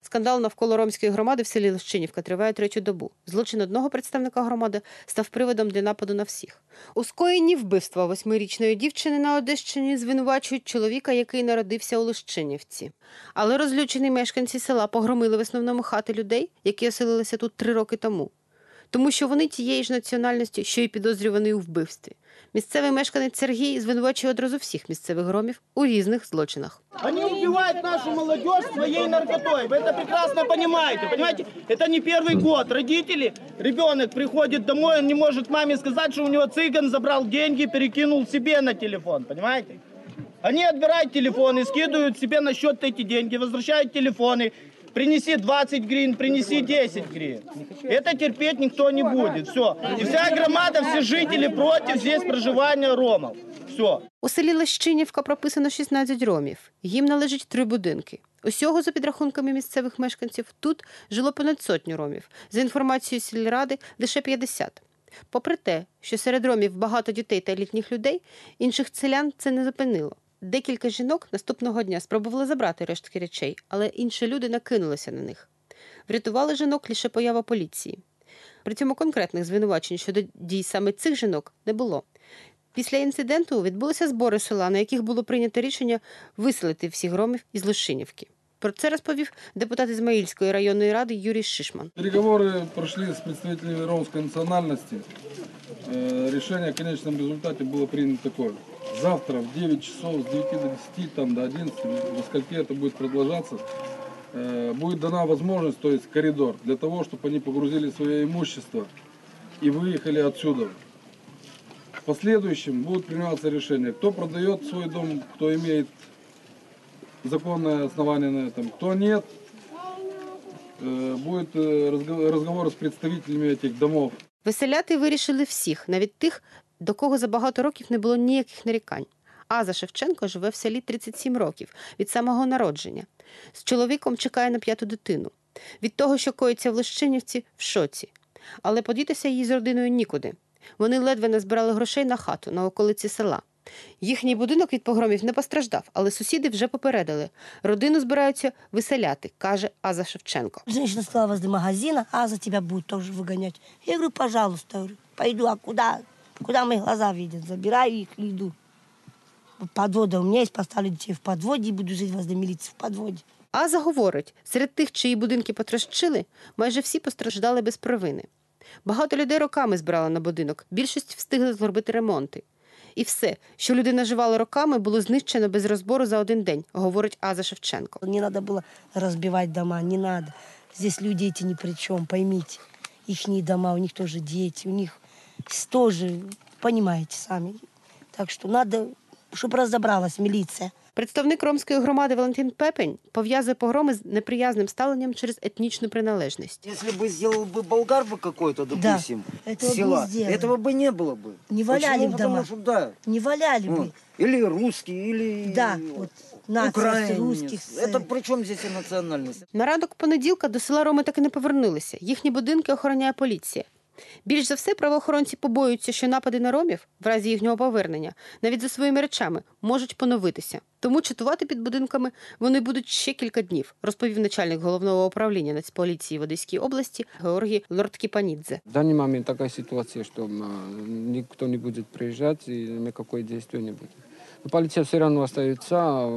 Скандал навколо ромської громади в селі Лощинівка триває третю добу. Злочин одного представника громади став приводом для нападу на всіх. У скоєнні вбивства 8-річної дівчини на Одещині звинувачують чоловіка, який народився у Лощинівці. Але розлючені мешканці села погромили в основному хати людей, які оселилися тут 3 роки тому. Тому що вони тієї ж національності, що й підозрюваний у вбивстві. Місцевий мешканець Сергій звинувачує одразу всіх місцевих ромів у різних злочинах. Они убивают нашу молодежь своей наркотой. Вы это прекрасно понимаете. Понимаете, это не первый год. Родители, ребенок приходит домой, он не может маме сказать, что у него цыган забрал деньги, перекинул себе на телефон. Понимаете? Они отбирают телефоны, скидывают себе на счет эти деньги, возвращают телефоны. Принеси 20 гривен, принеси 10 гривен. Это терпеть никто не будет. Все. И вся громада, все жители против здесь проживания ромов. Все. У селі Лощинівка прописано 16 ромів. Їм належить 3 будинки. Усього, за підрахунками місцевих мешканців, тут жило понад 100 ромів. За інформацією сільради, лише 50. Попри те, що серед ромів багато дітей та літніх людей, інших селян це не зупинило. Декілька жінок наступного дня спробували забрати рештки речей, але інші люди накинулися на них. Врятували жінок лише поява поліції. При цьому конкретних звинувачень щодо дій саме цих жінок не було. Після інциденту відбулися збори села, на яких було прийнято рішення виселити всіх ромів із Лощинівки. Про це розповів депутат Ізмаїльської районної ради Юрій Шишман. Переговоры прошли с представителями ромской национальности. Решение в конечном результате было принято такое. Завтра в 9 часов с 9 до 10, там, до 11, до скольки это будет продолжаться, будет дана возможность, то есть коридор, для того, чтобы они погрузили свое имущество и выехали отсюда. В последующем будут приниматься решения, кто продает свой дом, кто имеет законное основание на этом, кто нет. Будет разговор с представителями этих домов. Виселяти вирішили всіх, навіть тих, до кого за багато років не було ніяких нарікань. Аза Шевченко живе в селі 37 років, від самого народження. З чоловіком чекає на 5-ту дитину. Від того, що коїться в Лощинівці, в шоці. Але подітися їй з родиною нікуди. Вони ледве назбирали грошей на хату на околиці села. Їхній будинок від погромів не постраждав, але сусіди вже попередили. Родину збираються виселяти, каже Аза Шевченко. Женщина сказала возле магазина, Аза тебя будет тоже выгонять. Я говорю, пожалуйста, пойду, а куда? Куда мои глаза видят? Забираю их и иду. Подвода у меня есть, поставлю детей в подводе и буду жить возле милиции в подводе. Аза говорить, серед тих, чиї будинки потрощили, майже всі постраждали без провини. Багато людей роками збирали на будинок, більшість встигли зробити ремонти. І все, що люди наживали роками, було знищено без розбору за один день, говорить Аза Шевченко. Не надо было разбивать дома, не надо. Здесь люди эти ни при чем, поймите. Ихние дома, у них тоже дети, у них тоже, понимаете сами. Так что надо, чтобы разобралась милиция. Представник ромської громади Валентин Пепень пов'язує погроми з неприязним ставленням через етнічну приналежність. Если бы сделал бы болгар бы какой-то, допустим, этого села, бы сделали. этого бы не было бы. Не валяли Почему? бы Потому дома. что, да. Не валяли бы. Или русские, или Да, вот нация украинец. русских. Это при чем здесь и национальность? На ранок понеділка до села роми так і не повернулися. Їхні будинки охороняє поліція. Більш за все, правоохоронці побоюються, що напади на ромів, в разі їхнього повернення, навіть за своїми речами, можуть поновитися. Тому чатувати під будинками вони будуть ще кілька днів, розповів начальник головного управління Нацполіції в Одеській області Георгій Лорткіпанідзе. В данный момент такая ситуация, что никто не будет приезжать и никакое действие не будет. Но полиция все равно остается,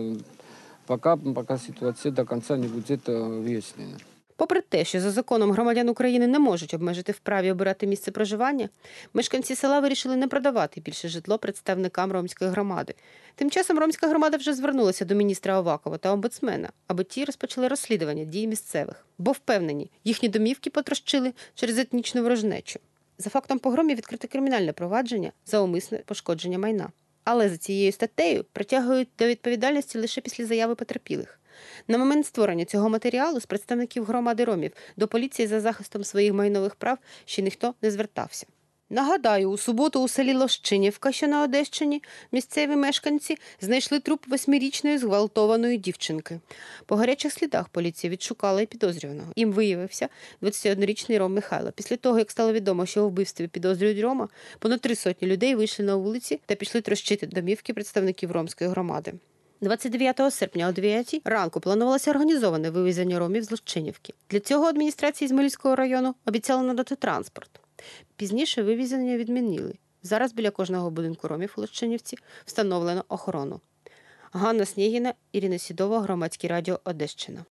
пока ситуация до конца не будет выяснена. Попри те, що за законом громадян України не можуть обмежити в праві обирати місце проживання, мешканці села вирішили не продавати більше житло представникам ромської громади. Тим часом ромська громада вже звернулася до міністра Авакова та омбудсмена, аби ті розпочали розслідування дій місцевих. Бо впевнені, їхні домівки потрощили через етнічну ворожнечу. За фактом погромів відкрите кримінальне провадження за умисне пошкодження майна. Але за цією статтею притягують до відповідальності лише після заяви потерпілих. На момент створення цього матеріалу з представників громади ромів до поліції за захистом своїх майнових прав ще ніхто не звертався. Нагадаю, у суботу у селі Лощинівка, що на Одещині, місцеві мешканці знайшли труп 8-річної зґвалтованої дівчинки. По гарячих слідах поліція відшукала і підозрюваного. Їм виявився 21-річний Ром Михайло. Після того, як стало відомо, що у вбивстві підозрюють Рома, понад 300 людей вийшли на вулиці та пішли трощити домівки представників ромської громади. 29 серпня о 9 ранку планувалося організоване вивезення ромів з Лущинівки. Для цього адміністрації Ізмаїльського району обіцяли надати транспорт. Пізніше вивезення відмінили. Зараз біля кожного будинку ромів у Лущинівці встановлено охорону. Ганна Снєгіна, Ірина Сідова, Громадське радіо, Одещина.